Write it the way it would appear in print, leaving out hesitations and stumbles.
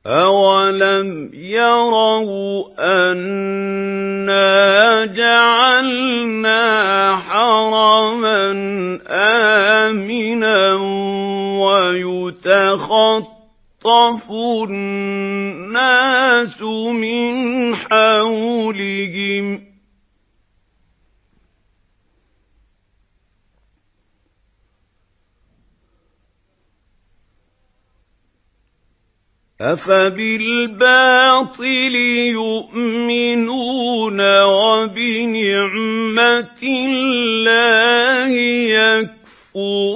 أَوَلَمْ يَرَوْا أَنَّا جَعَلْنَا حَرَمًا آمِنًا وَيُتَخَطَّفُ النَّاسُ مِنْ حَوْلِهِمْ ۚ أَفَبِالْبَاطِلِ يُؤْمِنُونَ وَبِنِعْمَةِ اللَّهِ يَكْفُرُونَ